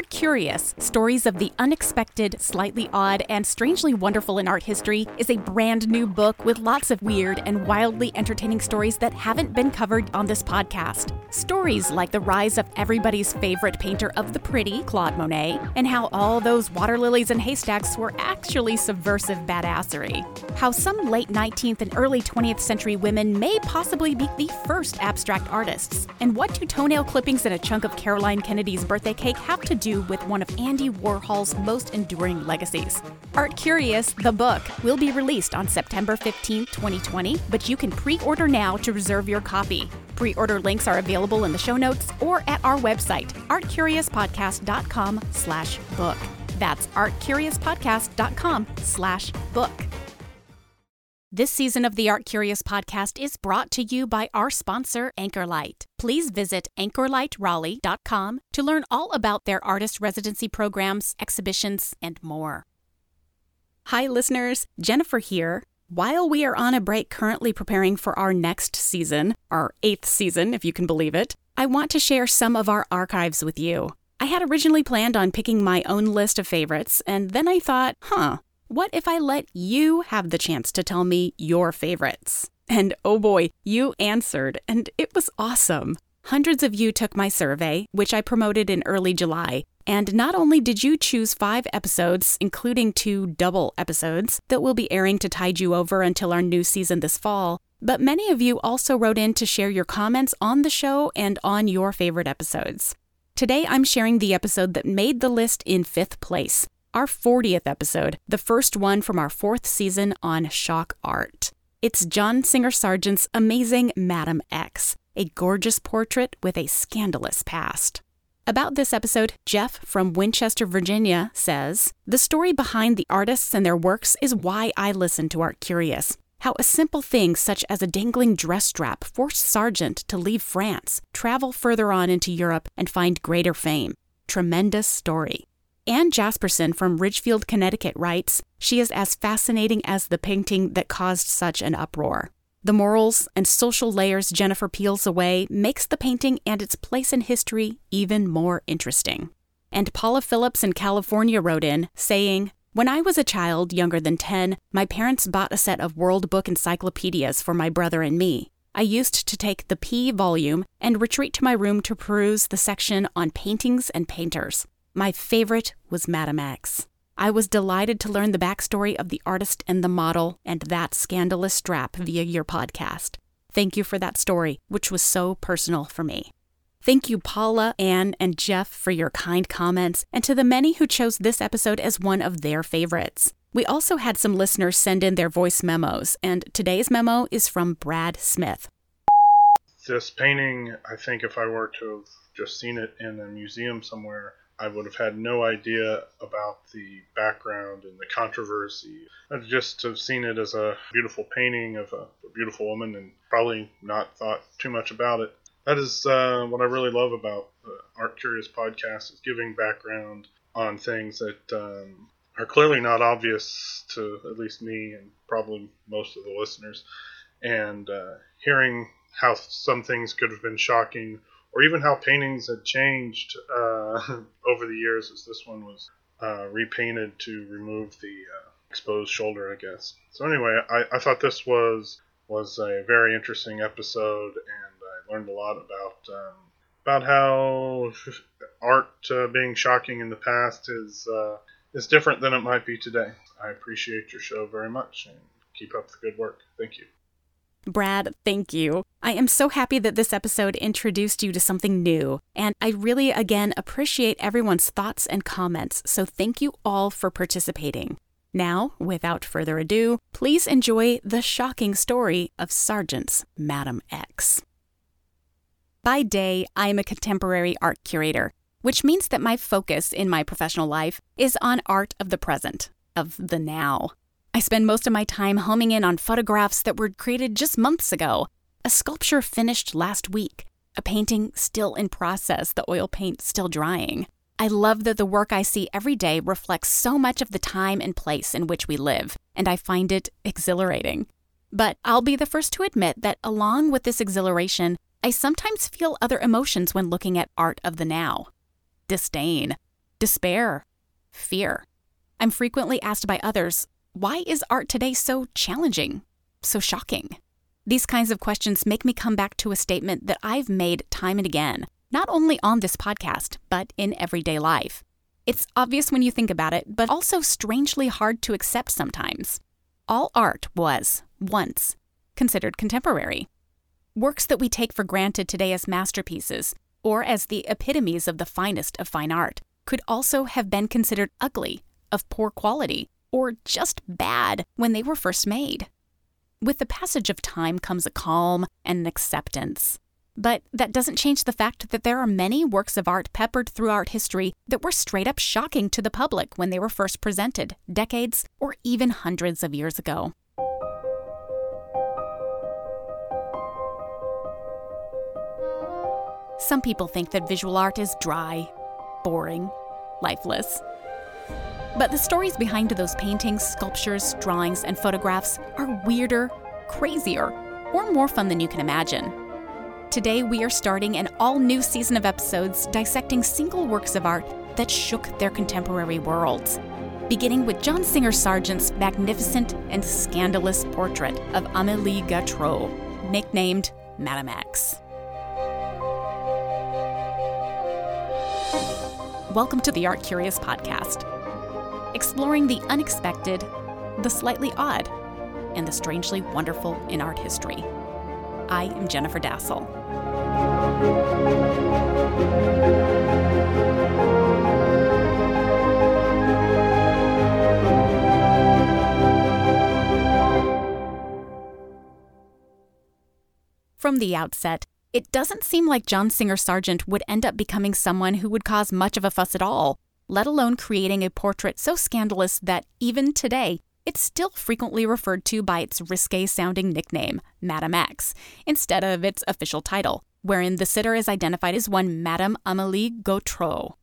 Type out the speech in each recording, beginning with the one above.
Art Curious, Stories of the Unexpected, Slightly Odd, and Strangely Wonderful in Art History is a brand new book with lots of weird and wildly entertaining stories that haven't been covered on this podcast. Stories like the rise of everybody's favorite painter of the pretty, Claude Monet, and how all those water lilies and haystacks were actually subversive badassery. How some late 19th and early 20th century women may possibly be the first abstract artists. And what do toenail clippings and a chunk of Caroline Kennedy's birthday cake have to do with one of Andy Warhol's most enduring legacies? Art Curious, the book, will be released on September 15, 2020, but you can pre-order now to reserve your copy. Pre-order links are available in the show notes or at our website, artcuriouspodcast.com/book. That's artcuriouspodcast.com/book. This season of the Art Curious podcast is brought to you by our sponsor, Anchorlight. Please visit anchorlightraleigh.com to learn all about their artist residency programs, exhibitions, and more. Hi, listeners. Jennifer here. While we are on a break currently preparing for our next season, our 8th season, if you can believe it, I want to share some of our archives with you. I had originally planned on picking my own list of favorites, and then I thought, what if I let you have the chance to tell me your favorites? And oh boy, you answered, and it was awesome. Hundreds of you took my survey, which I promoted in early July. And not only did you choose 5 episodes, including 2 double episodes, that will be airing to tide you over until our new season this fall, but many of you also wrote in to share your comments on the show and on your favorite episodes. Today I'm sharing the episode that made the list in 5th place. Our 40th episode, the first one from our 4th season on shock art. It's John Singer Sargent's amazing Madam X, a gorgeous portrait with a scandalous past. About this episode, Jeff from Winchester, Virginia says, "The story behind the artists and their works is why I listen to Art Curious. How a simple thing such as a dangling dress strap forced Sargent to leave France, travel further on into Europe, and find greater fame. Tremendous story." Ann Jasperson from Ridgefield, Connecticut writes, "She is as fascinating as the painting that caused such an uproar. The morals and social layers Jennifer peels away makes the painting and its place in history even more interesting." And Paula Phillips in California wrote in, saying, "When I was a child younger than 10, my parents bought a set of World Book encyclopedias for my brother and me. I used to take the P volume and retreat to my room to peruse the section on paintings and painters. My favorite was Madam X. I was delighted to learn the backstory of the artist and the model and that scandalous strap via your podcast. Thank you for that story, which was so personal for me." Thank you, Paula, Ann, and Jeff for your kind comments, and to the many who chose this episode as one of their favorites. We also had some listeners send in their voice memos, and today's memo is from Brad Smith. This painting, I think if I were to have just seen it in a museum somewhere, I would have had no idea about the background and the controversy. I'd just have seen it as a beautiful painting of a beautiful woman and probably not thought too much about it. That is what I really love about the Art Curious podcast, is giving background on things that are clearly not obvious to at least me and probably most of the listeners. And hearing how some things could have been shocking, or even how paintings had changed over the years, as this one was repainted to remove the exposed shoulder, I guess. So anyway, I thought this was a very interesting episode, and I learned a lot about how art being shocking in the past is different than it might be today. I appreciate your show very much, and keep up the good work. Thank you. Brad, thank you. I am so happy that this episode introduced you to something new, and I really, again, appreciate everyone's thoughts and comments, so thank you all for participating. Now, without further ado, please enjoy the shocking story of Sargent's Madam X. By day, I am a contemporary art curator, which means that my focus in my professional life is on art of the present, of the now. I spend most of my time homing in on photographs that were created just months ago, a sculpture finished last week, a painting still in process, the oil paint still drying. I love that the work I see every day reflects so much of the time and place in which we live, and I find it exhilarating. But I'll be the first to admit that along with this exhilaration, I sometimes feel other emotions when looking at art of the now. Disdain. despair, fear. I'm frequently asked by others, why is art today so challenging, so shocking? These kinds of questions make me come back to a statement that I've made time and again, not only on this podcast, but in everyday life. It's obvious when you think about it, but also strangely hard to accept sometimes. All art was, once, considered contemporary. Works that we take for granted today as masterpieces, or as the epitomes of the finest of fine art, could also have been considered ugly, of poor quality, or just bad when they were first made. With the passage of time comes a calm and an acceptance. But that doesn't change the fact that there are many works of art peppered through art history that were straight up shocking to the public when they were first presented, decades or even hundreds of years ago. Some people think that visual art is dry, boring, lifeless. But the stories behind those paintings, sculptures, drawings, and photographs are weirder, crazier, or more fun than you can imagine. Today, we are starting an all-new season of episodes dissecting single works of art that shook their contemporary worlds, beginning with John Singer Sargent's magnificent and scandalous portrait of Amélie Gautreau, nicknamed Madame X. Welcome to the Art Curious podcast, exploring the unexpected, the slightly odd, and the strangely wonderful in art history. I am Jennifer Dassel. From the outset, it doesn't seem like John Singer Sargent would end up becoming someone who would cause much of a fuss at all, let alone creating a portrait so scandalous that even today, it's still frequently referred to by its risque-sounding nickname, Madame X, instead of its official title, wherein the sitter is identified as one Madame Amélie Gautreau.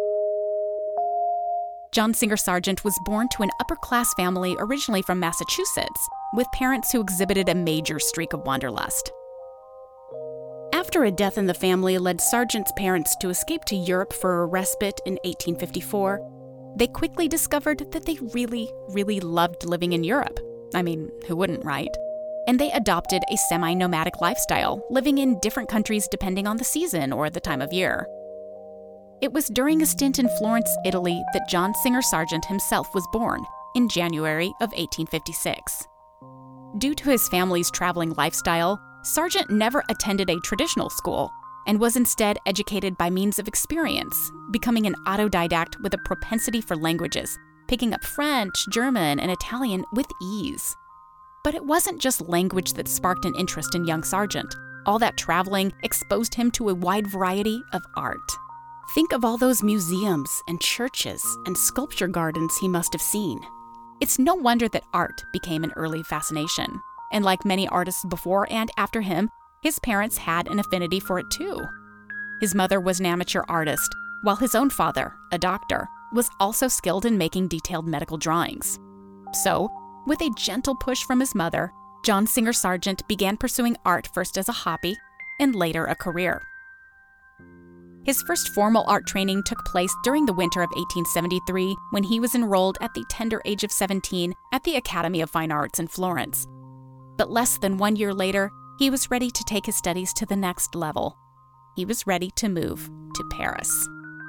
John Singer Sargent was born to an upper-class family originally from Massachusetts, with parents who exhibited a major streak of wanderlust. After a death in the family led Sargent's parents to escape to Europe for a respite in 1854, they quickly discovered that they really, really loved living in Europe. I mean, who wouldn't, right? And they adopted a semi-nomadic lifestyle, living in different countries depending on the season or the time of year. It was during a stint in Florence, Italy, that John Singer Sargent himself was born, in January of 1856. Due to his family's traveling lifestyle, Sargent never attended a traditional school, and was instead educated by means of experience, becoming an autodidact with a propensity for languages, picking up French, German, and Italian with ease. But it wasn't just language that sparked an interest in young Sargent. All that traveling exposed him to a wide variety of art. Think of all those museums and churches and sculpture gardens he must have seen. It's no wonder that art became an early fascination. And like many artists before and after him, his parents had an affinity for it too. His mother was an amateur artist, while his own father, a doctor, was also skilled in making detailed medical drawings. So, with a gentle push from his mother, John Singer Sargent began pursuing art first as a hobby and later a career. His first formal art training took place during the winter of 1873 when he was enrolled at the tender age of 17 at the Academy of Fine Arts in Florence. But less than 1 year later, he was ready to take his studies to the next level. He was ready to move to Paris.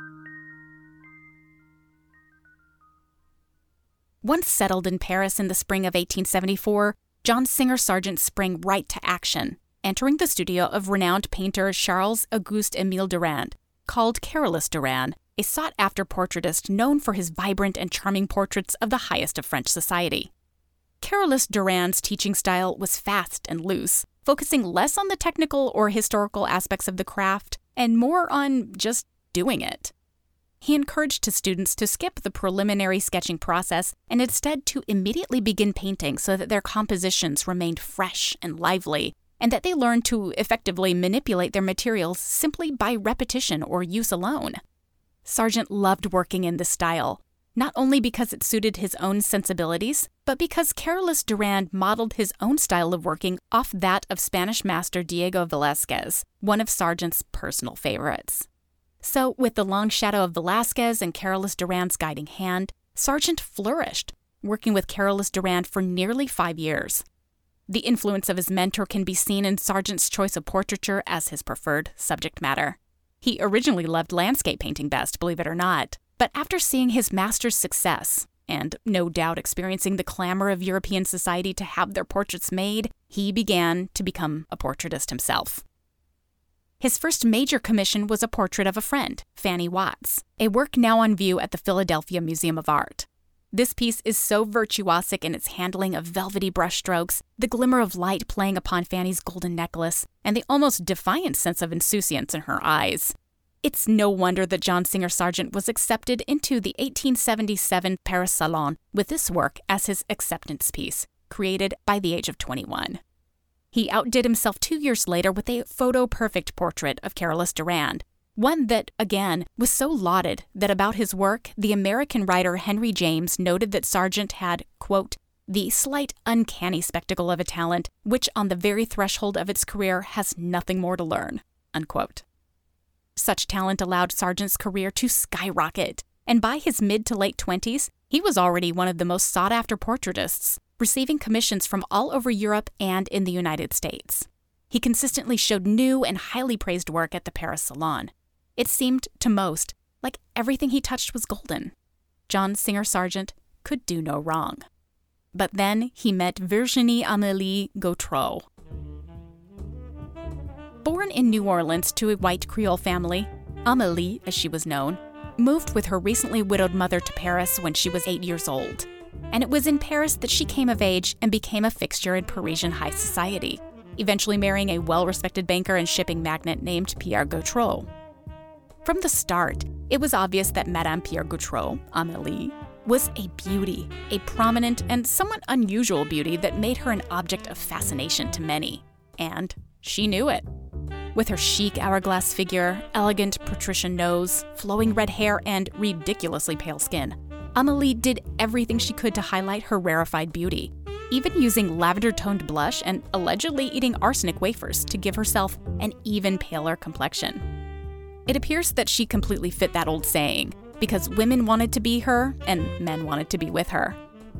Once settled in Paris in the spring of 1874, John Singer Sargent sprang right to action, entering the studio of renowned painter Charles-Auguste Émile Durand, called Carolus Duran, a sought-after portraitist known for his vibrant and charming portraits of the highest of French society. Carolus Duran's teaching style was fast and loose, focusing less on the technical or historical aspects of the craft and more on just doing it. He encouraged his students to skip the preliminary sketching process and instead to immediately begin painting so that their compositions remained fresh and lively, and that they learned to effectively manipulate their materials simply by repetition or use alone. Sargent loved working in this style, not only because it suited his own sensibilities, but because Carolus Duran modeled his own style of working off that of Spanish master Diego Velázquez, one of Sargent's personal favorites. So, with the long shadow of Velázquez and Carolus Duran's guiding hand, Sargent flourished, working with Carolus Duran for nearly 5 years. The influence of his mentor can be seen in Sargent's choice of portraiture as his preferred subject matter. He originally loved landscape painting best, believe it or not, but after seeing his master's success, and no doubt experiencing the clamor of European society to have their portraits made, he began to become a portraitist himself. His first major commission was a portrait of a friend, Fanny Watts, a work now on view at the Philadelphia Museum of Art. This piece is so virtuosic in its handling of velvety brushstrokes, the glimmer of light playing upon Fanny's golden necklace, and the almost defiant sense of insouciance in her eyes. It's no wonder that John Singer Sargent was accepted into the 1877 Paris Salon with this work as his acceptance piece, created by the age of 21. He outdid himself 2 years later with a photo-perfect portrait of Carolus Duran, one that, again, was so lauded that about his work, the American writer Henry James noted that Sargent had, quote, the slight uncanny spectacle of a talent which on the very threshold of its career has nothing more to learn, unquote. Such talent allowed Sargent's career to skyrocket, and by his mid to late 20s, he was already one of the most sought-after portraitists, receiving commissions from all over Europe and in the United States. He consistently showed new and highly praised work at the Paris Salon. It seemed, to most, like everything he touched was golden. John Singer Sargent could do no wrong. But then he met Virginie Amélie Gautreau. Born in New Orleans to a white Creole family, Amélie, as she was known, moved with her recently widowed mother to Paris when she was 8 years old. And it was in Paris that she came of age and became a fixture in Parisian high society, eventually marrying a well-respected banker and shipping magnate named Pierre Gautreau. From the start, it was obvious that Madame Pierre Gautreau, Amélie, was a beauty, a prominent and somewhat unusual beauty that made her an object of fascination to many. And she knew it. With her chic hourglass figure, elegant patrician nose, flowing red hair, and ridiculously pale skin, Amélie did everything she could to highlight her rarefied beauty, even using lavender-toned blush and allegedly eating arsenic wafers to give herself an even paler complexion. It appears that she completely fit that old saying, because women wanted to be her and men wanted to be with her.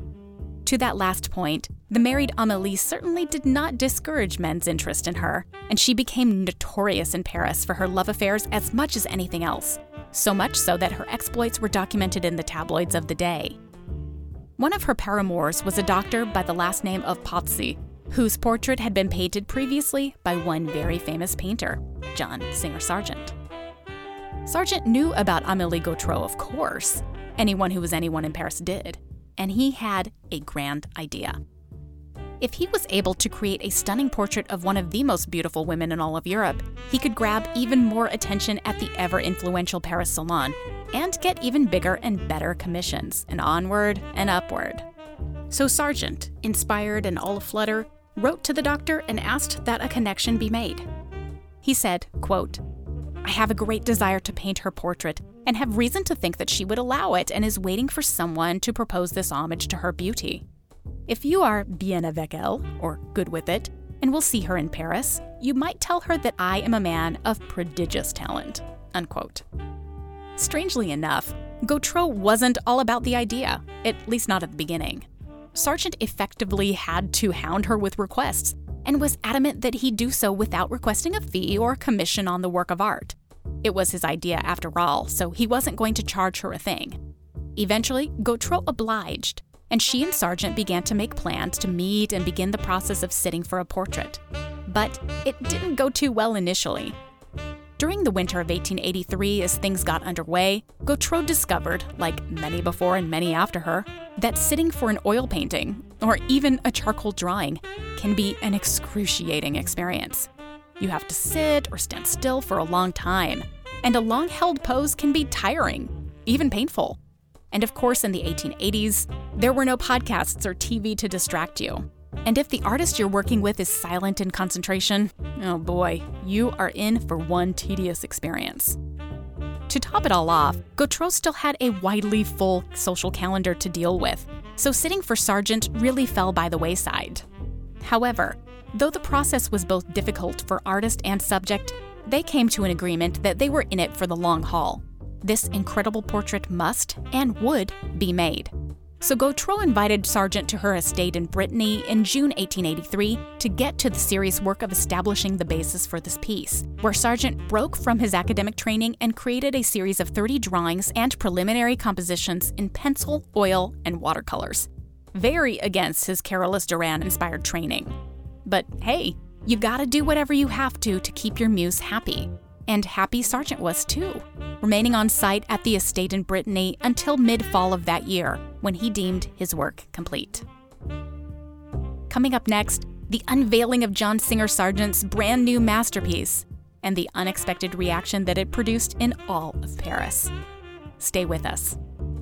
To that last point, the married Amélie certainly did not discourage men's interest in her, and she became notorious in Paris for her love affairs as much as anything else, so much so that her exploits were documented in the tabloids of the day. One of her paramours was a doctor by the last name of Pozzi, whose portrait had been painted previously by one very famous painter, John Singer Sargent. Sargent knew about Amélie Gautreau, of course. Anyone who was anyone in Paris did. And he had a grand idea. If he was able to create a stunning portrait of one of the most beautiful women in all of Europe, he could grab even more attention at the ever-influential Paris Salon and get even bigger and better commissions, and onward and upward. So Sargent, inspired and all aflutter, wrote to the doctor and asked that a connection be made. He said, quote, I have a great desire to paint her portrait and have reason to think that she would allow it and is waiting for someone to propose this homage to her beauty. If you are bien avec elle, or good with it, and will see her in Paris, you might tell her that I am a man of prodigious talent, unquote. Strangely enough, Gautreau wasn't all about the idea, at least not at the beginning. Sargent effectively had to hound her with requests, and was adamant that he do so without requesting a fee or commission on the work of art. It was his idea after all, so he wasn't going to charge her a thing. Eventually, Gautreau obliged, and she and Sargent began to make plans to meet and begin the process of sitting for a portrait. But it didn't go too well initially. During the winter of 1883, as things got underway, Gautreau discovered, like many before and many after her, that sitting for an oil painting, or even a charcoal drawing, can be an excruciating experience. You have to sit or stand still for a long time, and a long-held pose can be tiring, even painful. And of course, in the 1880s, there were no podcasts or TV to distract you. And if the artist you're working with is silent in concentration, oh boy, you are in for one tedious experience. To top it all off, Gautreau still had a widely full social calendar to deal with, so sitting for Sargent really fell by the wayside. However, though the process was both difficult for artist and subject, they came to an agreement that they were in it for the long haul. This incredible portrait must and would be made. So Gautreau invited Sargent to her estate in Brittany in June 1883 to get to the serious work of establishing the basis for this piece, where Sargent broke from his academic training and created a series of 30 drawings and preliminary compositions in pencil, oil, and watercolors. Very against his Carolus Duran-inspired training. But hey, you gotta do whatever you have to keep your muse happy. And happy Sargent was too, remaining on site at the estate in Brittany until mid-fall of that year, when he deemed his work complete. Coming up next, the unveiling of John Singer Sargent's brand new masterpiece, and the unexpected reaction that it produced in all of Paris. Stay with us.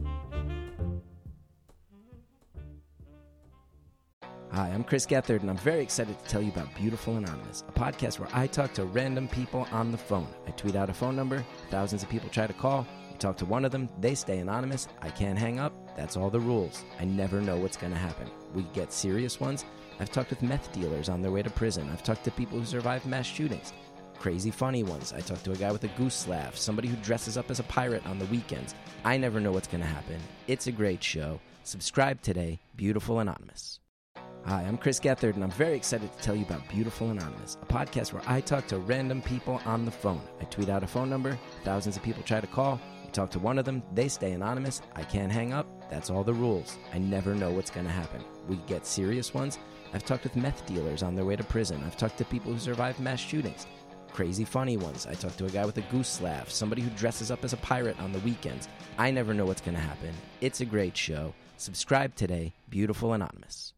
Hi, I'm Chris Gethard, and I'm very excited to tell you about Beautiful Anonymous, a podcast where I talk to random people on the phone. I tweet out a phone number, thousands of people try to call. You talk to one of them, they stay anonymous. I can't hang up. That's all the rules. I never know what's going to happen. We get serious ones. I've talked with meth dealers on their way to prison. I've talked to people who survived mass shootings. Crazy funny ones. I talked to a guy with a goose laugh, somebody who dresses up as a pirate on the weekends. I never know what's going to happen. It's a great show. Subscribe today, Beautiful Anonymous. Hi, I'm Chris Gethard, and I'm very excited to tell you about Beautiful Anonymous, a podcast where I talk to random people on the phone. I tweet out a phone number, thousands of people try to call. You talk to one of them, they stay anonymous. I can't hang up. That's all the rules. I never know what's going to happen. We get serious ones. I've talked with meth dealers on their way to prison. I've talked to people who survived mass shootings. Crazy funny ones. I talked to a guy with a goose laugh, somebody who dresses up as a pirate on the weekends. I never know what's going to happen. It's a great show. Subscribe today, Beautiful Anonymous.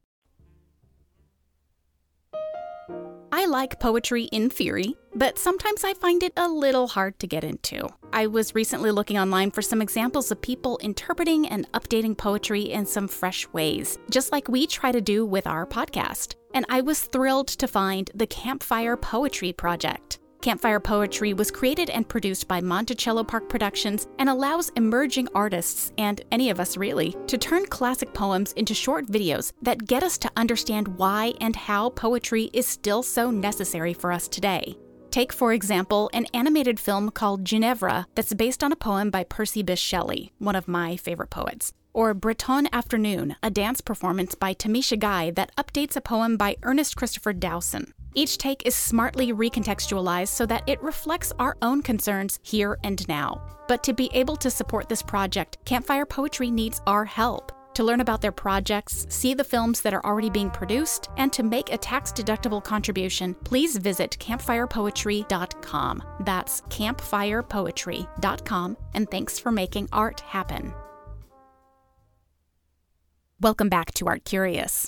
I like poetry in theory, but sometimes I find it a little hard to get into. I was recently looking online for some examples of people interpreting and updating poetry in some fresh ways, just like we try to do with our podcast. And I was thrilled to find the Campfire Poetry Project. Campfire Poetry was created and produced by Monticello Park Productions and allows emerging artists, and any of us really, to turn classic poems into short videos that get us to understand why and how poetry is still so necessary for us today. Take, for example, an animated film called Ginevra that's based on a poem by Percy Bysshe Shelley, one of my favorite poets. Or Breton Afternoon, a dance performance by Tamisha Guy that updates a poem by Ernest Christopher Dowson. Each take is smartly recontextualized so that it reflects our own concerns here and now. But to be able to support this project, Campfire Poetry needs our help. To learn about their projects, see the films that are already being produced, and to make a tax-deductible contribution, please visit campfirepoetry.com. That's campfirepoetry.com, and thanks for making art happen. Welcome back to Art Curious.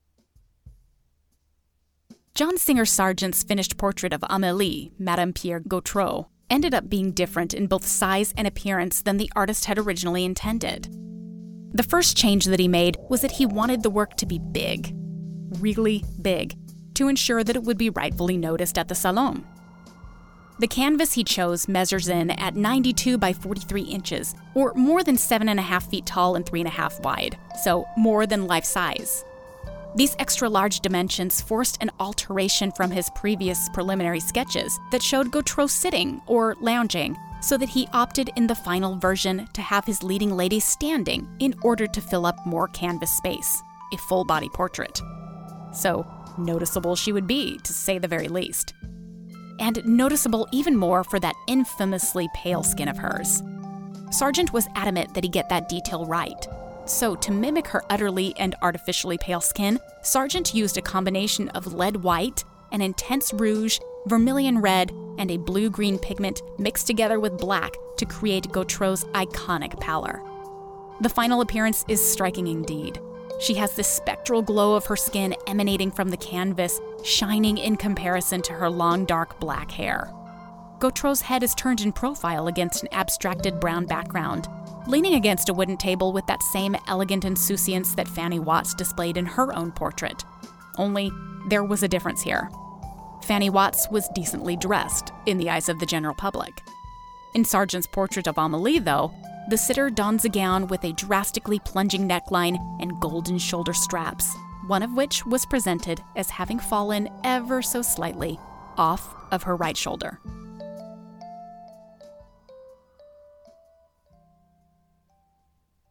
John Singer Sargent's finished portrait of Amélie, Madame Pierre Gautreau, ended up being different in both size and appearance than the artist had originally intended. The first change that he made was that he wanted the work to be big, really big, to ensure that it would be rightfully noticed at the Salon. The canvas he chose measures in at 92 by 43 inches, or more than 7.5 feet tall and 3.5 wide, so more than life size. These extra-large dimensions forced an alteration from his previous preliminary sketches that showed Gautreau sitting or lounging, so that he opted in the final version to have his leading lady standing in order to fill up more canvas space, a full-body portrait. So noticeable she would be, to say the very least. And noticeable even more for that infamously pale skin of hers. Sargent was adamant that he get that detail right. So, to mimic her utterly and artificially pale skin, Sargent used a combination of lead white, an intense rouge, vermilion red, and a blue-green pigment mixed together with black to create Gautreau's iconic pallor. The final appearance is striking indeed. She has this spectral glow of her skin emanating from the canvas, shining in comparison to her long, dark black hair. Gautreau's head is turned in profile against an abstracted brown background, leaning against a wooden table with that same elegant insouciance that Fanny Watts displayed in her own portrait. Only, there was a difference here. Fanny Watts was decently dressed in the eyes of the general public. In Sargent's portrait of Amélie, though, the sitter dons a gown with a drastically plunging neckline and golden shoulder straps, one of which was presented as having fallen ever so slightly off of her right shoulder.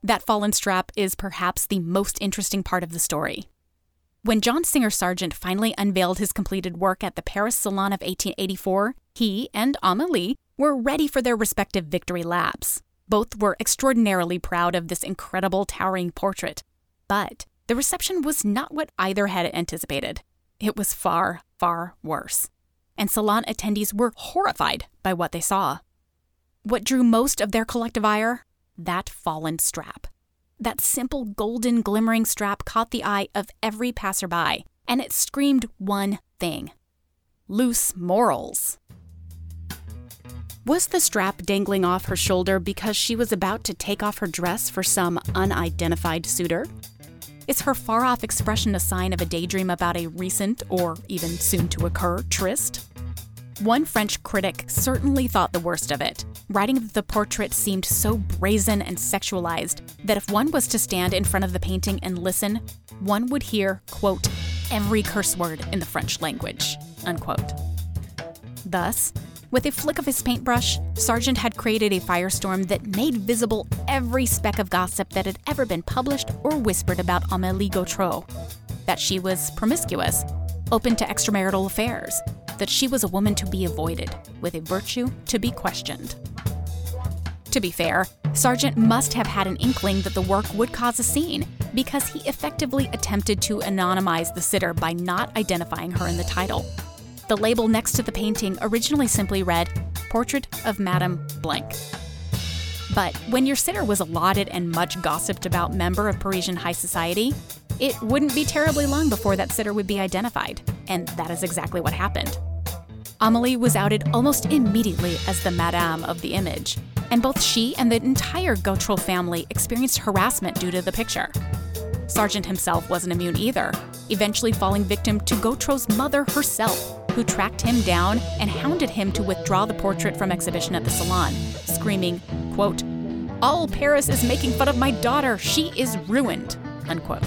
that fallen strap is perhaps the most interesting part of the story. When John Singer Sargent finally unveiled his completed work at the Paris Salon of 1884, he and Amélie were ready for their respective victory laps. Both were extraordinarily proud of this incredible towering portrait. But the reception was not what either had anticipated. It was far, far worse. And salon attendees were horrified by what they saw. What drew most of their collective ire? That fallen strap. That simple golden glimmering strap caught the eye of every passerby, and it screamed one thing: loose morals. Was the strap dangling off her shoulder because she was about to take off her dress for some unidentified suitor? Is her far-off expression a sign of a daydream about a recent, or even soon-to-occur, tryst? One French critic certainly thought the worst of it, writing that the portrait seemed so brazen and sexualized that if one was to stand in front of the painting and listen, one would hear, quote, every curse word in the French language, unquote. Thus, with a flick of his paintbrush, Sargent had created a firestorm that made visible every speck of gossip that had ever been published or whispered about Amélie Gautreau. That she was promiscuous, open to extramarital affairs, that she was a woman to be avoided, with a virtue to be questioned. To be fair, Sargent must have had an inkling that the work would cause a scene, because he effectively attempted to anonymize the sitter by not identifying her in the title. The label next to the painting originally simply read, Portrait of Madame Blank. But when your sitter was a lauded and much gossiped about member of Parisian high society, it wouldn't be terribly long before that sitter would be identified, and that is exactly what happened. Amélie was outed almost immediately as the Madame of the image, and both she and the entire Gautreau family experienced harassment due to the picture. Sargent himself wasn't immune either, eventually falling victim to Gautreau's mother herself, who tracked him down and hounded him to withdraw the portrait from exhibition at the salon, screaming, quote, all Paris is making fun of my daughter, she is ruined, unquote.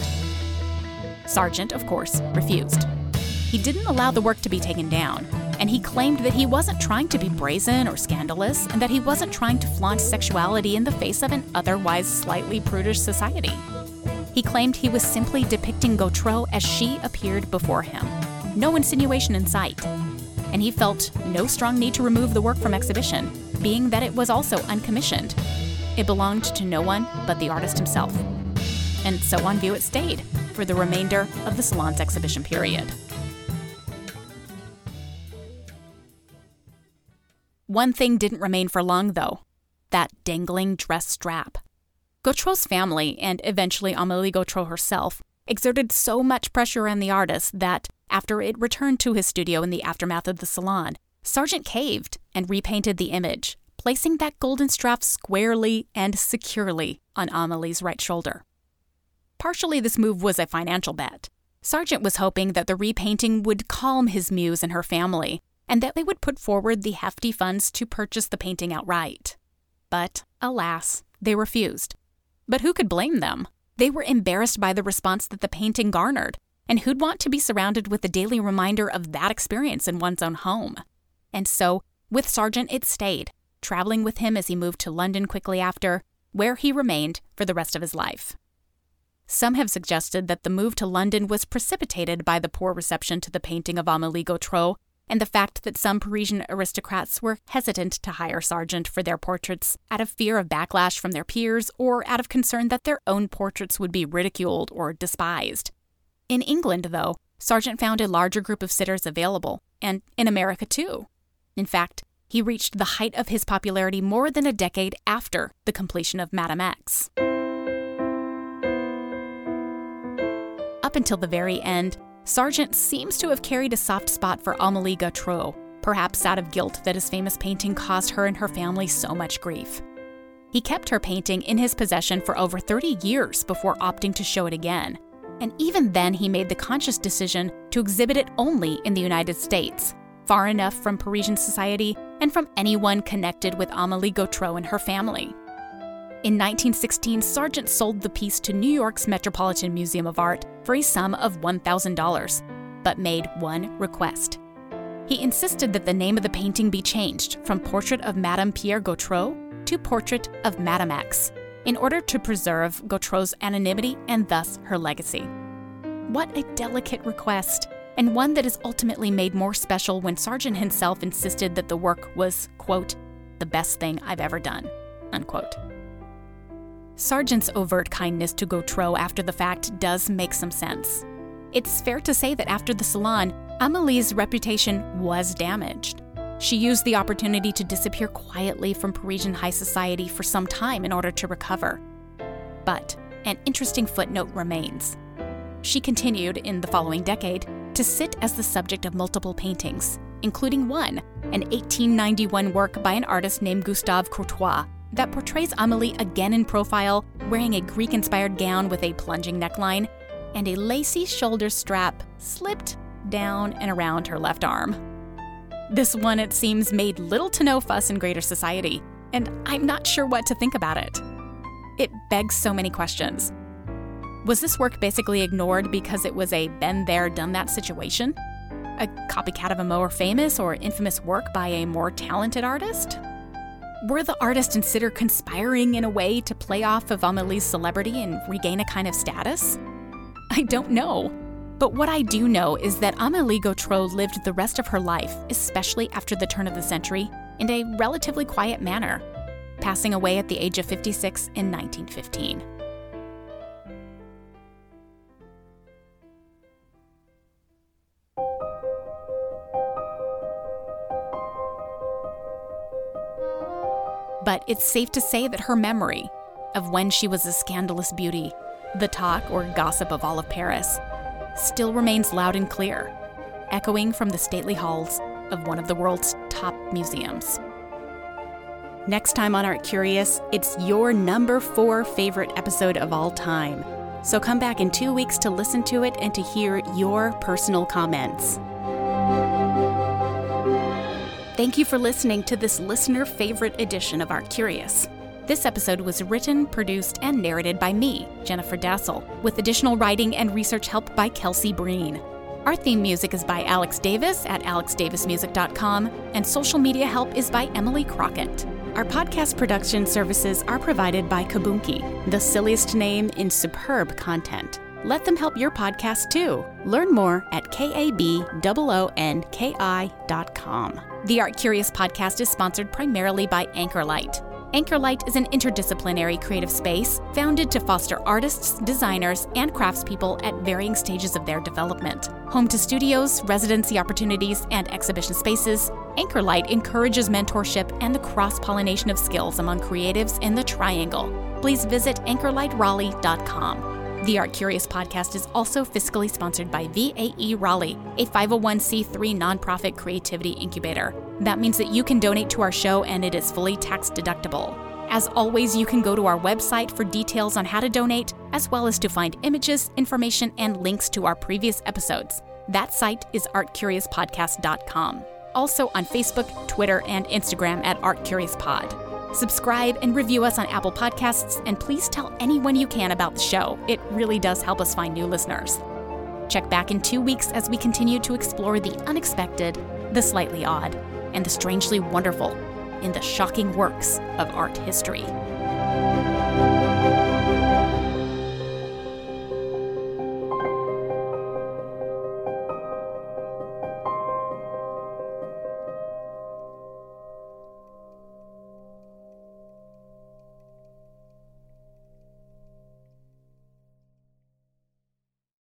Sargent, of course, refused. He didn't allow the work to be taken down, and he claimed that he wasn't trying to be brazen or scandalous, and that he wasn't trying to flaunt sexuality in the face of an otherwise slightly prudish society. He claimed he was simply depicting Gautreau as she appeared before him. No insinuation in sight. And he felt no strong need to remove the work from exhibition, being that it was also uncommissioned. It belonged to no one but the artist himself. And so on view it stayed for the remainder of the salon's exhibition period. One thing didn't remain for long, though: that dangling dress strap. Gautreau's family, and eventually Amélie Gautreau herself, exerted so much pressure on the artist that, after it returned to his studio in the aftermath of the salon, Sargent caved and repainted the image, placing that golden strap squarely and securely on Amélie's right shoulder. Partially, this move was a financial bet. Sargent was hoping that the repainting would calm his muse and her family, and that they would put forward the hefty funds to purchase the painting outright. But, alas, they refused. But who could blame them? They were embarrassed by the response that the painting garnered, and who'd want to be surrounded with the daily reminder of that experience in one's own home? And so, with Sargent it stayed, traveling with him as he moved to London quickly after, where he remained for the rest of his life. Some have suggested that the move to London was precipitated by the poor reception to the painting of Amélie Gautreau, and the fact that some Parisian aristocrats were hesitant to hire Sargent for their portraits out of fear of backlash from their peers or out of concern that their own portraits would be ridiculed or despised. In England, though, Sargent found a larger group of sitters available, and in America too. In fact, he reached the height of his popularity more than a decade after the completion of Madame X. Up until the very end, Sargent seems to have carried a soft spot for Amélie Gautreau, perhaps out of guilt that his famous painting caused her and her family so much grief. He kept her painting in his possession for over 30 years before opting to show it again, and even then he made the conscious decision to exhibit it only in the United States, far enough from Parisian society and from anyone connected with Amélie Gautreau and her family. In 1916, Sargent sold the piece to New York's Metropolitan Museum of Art for a sum of $1,000, but made one request. He insisted that the name of the painting be changed from Portrait of Madame Pierre Gautreau to Portrait of Madame X, in order to preserve Gautreau's anonymity and thus her legacy. What a delicate request, and one that is ultimately made more special when Sargent himself insisted that the work was, quote, the best thing I've ever done, unquote. Sargent's overt kindness to Gautreau after the fact does make some sense. It's fair to say that after the salon, Amélie's reputation was damaged. She used the opportunity to disappear quietly from Parisian high society for some time in order to recover. But an interesting footnote remains. She continued, in the following decade, to sit as the subject of multiple paintings, including one, an 1891 work by an artist named Gustave Courtois, that portrays Amélie again in profile, wearing a Greek-inspired gown with a plunging neckline, and a lacy shoulder strap slipped down and around her left arm. This one, it seems, made little to no fuss in greater society, and I'm not sure what to think about it. It begs so many questions. Was this work basically ignored because it was a been there, done that situation? A copycat of a more famous or infamous work by a more talented artist? Were the artist and sitter conspiring in a way to play off of Amélie's celebrity and regain a kind of status? I don't know. But what I do know is that Amélie Gautreau lived the rest of her life, especially after the turn of the century, in a relatively quiet manner, passing away at the age of 56 in 1915. But it's safe to say that her memory of when she was a scandalous beauty, the talk or gossip of all of Paris, still remains loud and clear, echoing from the stately halls of one of the world's top museums. Next time on Art Curious, it's your number 4 favorite episode of all time. So come back in 2 weeks to listen to it and to hear your personal comments. Thank you for listening to this listener favorite edition of Art Curious. This episode was written, produced, and narrated by me, Jennifer Dassel, with additional writing and research help by Kelsey Breen. Our theme music is by Alex Davis at alexdavismusic.com, and social media help is by Emily Crockett. Our podcast production services are provided by Kabunki, the silliest name in superb content. Let them help your podcast too. Learn more at KABOONKI.com. The Art Curious podcast is sponsored primarily by Anchorlight. Anchorlight is an interdisciplinary creative space founded to foster artists, designers, and craftspeople at varying stages of their development. Home to studios, residency opportunities, and exhibition spaces, Anchorlight encourages mentorship and the cross-pollination of skills among creatives in the Triangle. Please visit anchorlightraleigh.com. The Art Curious podcast is also fiscally sponsored by VAE Raleigh, a 501c3 nonprofit creativity incubator. That means that you can donate to our show and it is fully tax deductible. As always, you can go to our website for details on how to donate, as well as to find images, information, and links to our previous episodes. That site is artcuriouspodcast.com. Also on Facebook, Twitter, and Instagram at ArtCuriousPod. Subscribe and review us on Apple Podcasts, and please tell anyone you can about the show. It really does help us find new listeners. Check back in 2 weeks as we continue to explore the unexpected, the slightly odd, and the strangely wonderful in the shocking works of art history.